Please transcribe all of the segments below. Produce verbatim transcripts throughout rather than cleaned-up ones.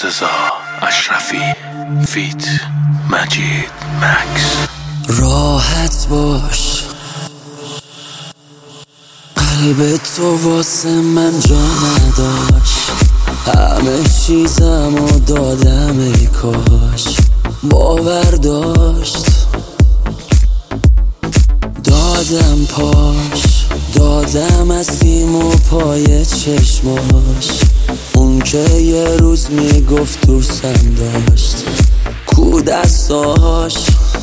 مرتضی اشرفی فیت مجید مکس. راحت باش، قلب تو واسه من جا نداشت، همه چیزمو دادم ای کاش باور داشت. دادم پاش، دادم از سیم و پای چشماش، اون که یه روز میگفت دوستم داشت، کو دستاش.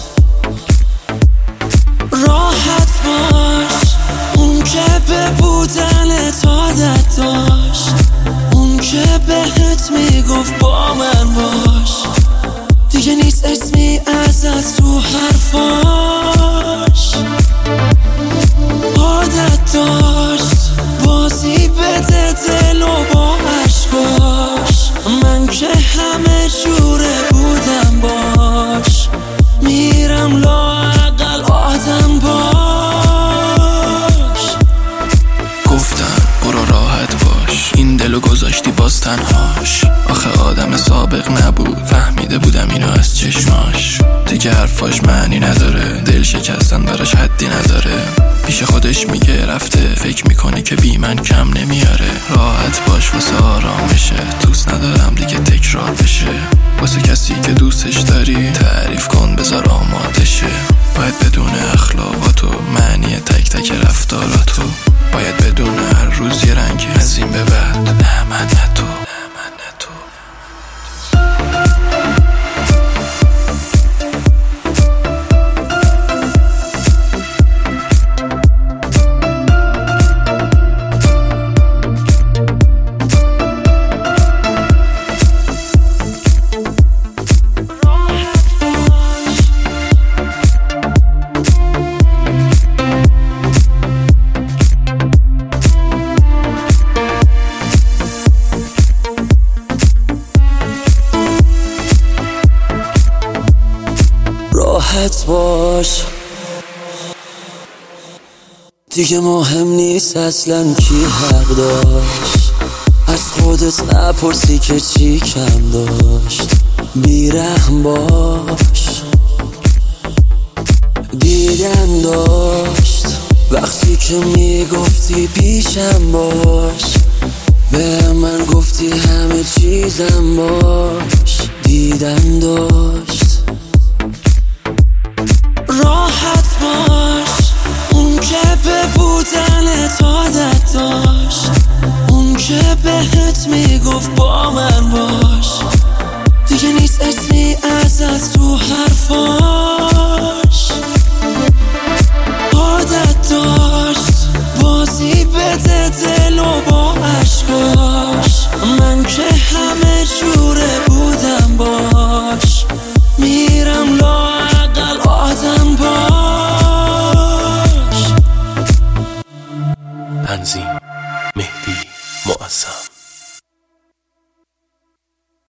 راحت باش، اون که به بودن عادت داشت، اون که بهت میگفت با من باش، دیگه نیست اسمی ازت تو حرفاش. عادت داشت بازی بده دل و با عشقاش، من که همه جوره بودم باش، میرم لااقل آدم باش. گفتم برو راحت باش، این دلو گذاشتی باز تنهاش، آخه آدم سابق نبود، فهمیده بودم اینو از چشماش، دیگه حرفاش معنی نداره، دل شکستن براش حدی نداره، پیش خودش میگه رفته، فکر میکنه که بی من کم نمیاره. راحت باش واسه آرامشه، دوست ندارم دیگه تکرار بشه، واسه کسی که دوستش داری تعریف کن بذار آمادشه. باید بدون اخلاقاتو، معنی تک تک رفتاراتو، باید بدون هر روز یه رنگی از این به بعد. نه من نه تو، نه من نه تو. راحت باش، دیگه مهم نیست اصلا کی حق داشت، از خودت نپرسی که چی کم داشت. بیرحم باش، دیدن داشت وقتی که میگفتی پیشم باش، به من گفتی همه چیزم باش، دیدن داشت. راحت باش، اون که به بودن عادت داشت، اون که بهت میگفت با من باش، دیگه نیست اسمی ازت تو حرفاش.